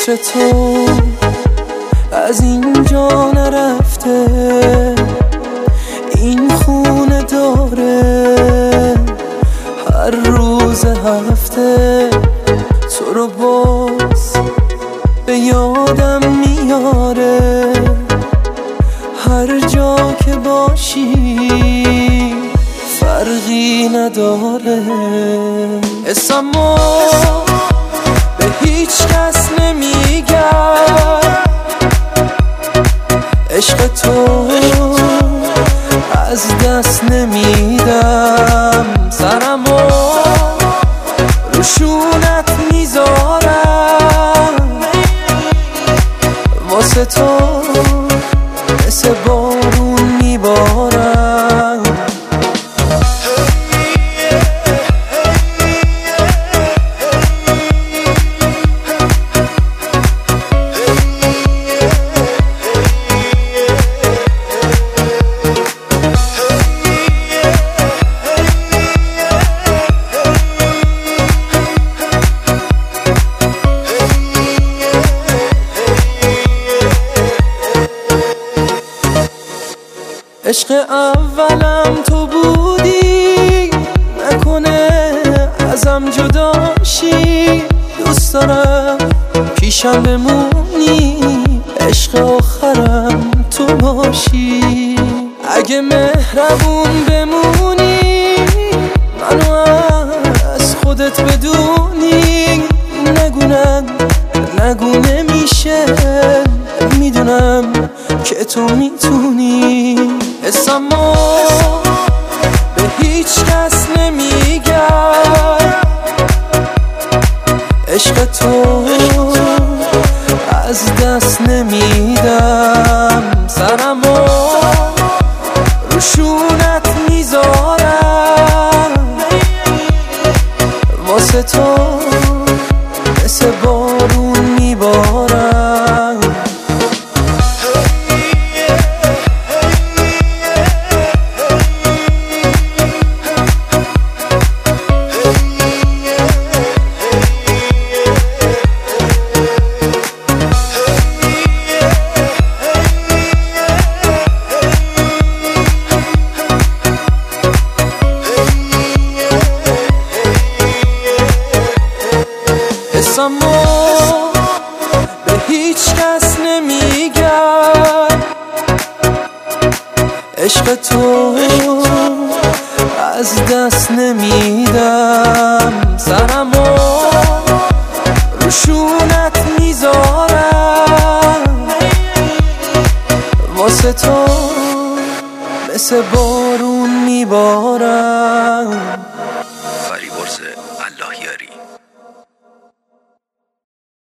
عطر تو از اینجا نرفته، این خونه داره هر روز هفته تو رو باز به یادم میاره. هر جا که باشی فرقی نداره. اسمو به هیچ کس نمیگم، عشق تو از دست نمیدم. سرمو رو شونت میذارم، واسه تو مثل بارون میبارم. عشق اولم تو بودی، نکنه ازم جداشی. دوست دارم پیشم بمونی، عشق آخرم تو باشی. اگه مهربون بمونی، منو از خودت بدونی. نگو نمیشه، میدونم که تو میتونی. اسمو به هیچ کس نمیگم، عشق تو از دست نمیدم. سرمو رو شونت میذارم، واسه تو مثل بارون میبارم. اسمو به هیچ کس نمیگم، عشق تو از دست نمیدم. سرمو رو شونت میذارم، واسه تو مثل بارون میبارم. فریبرز